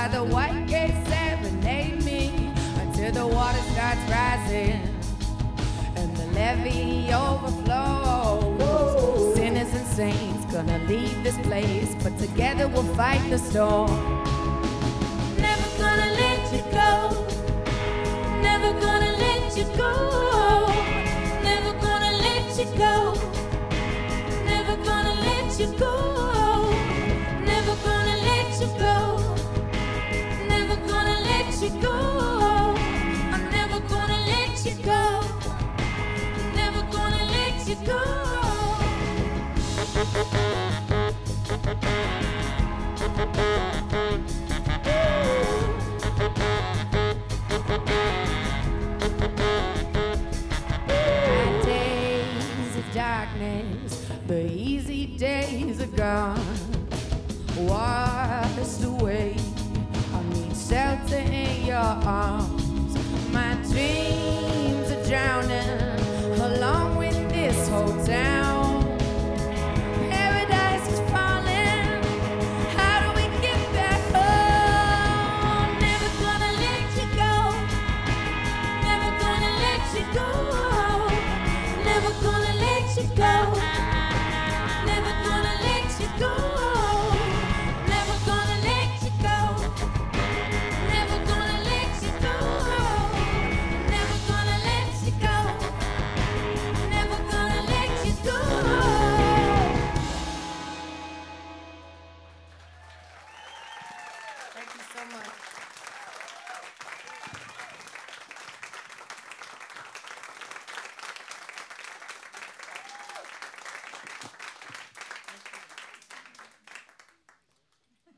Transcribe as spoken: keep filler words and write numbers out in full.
by the white gate serenade me until the water starts rising and the levee overflows. Sinners and saints gonna leave this place, but together we'll fight the storm. Never gonna let you go. Never gonna let you go. Never gonna let you go. Never gonna let you go. Never gonna let you go. Never gonna let you go. I'm never gonna let you go. Never gonna let you go. Darkness, the easy days are gone, washed away. I need shelter in your arms. My dreams are drowning along with this whole town. Paradise is falling. How do we get back home? Never gonna let you go. Never gonna let you go. Never gonna let you go. Never gonna let you go. Never gonna let you go. Never gonna let you go. Never gonna let you go. Never gonna let you go. Thank you so much.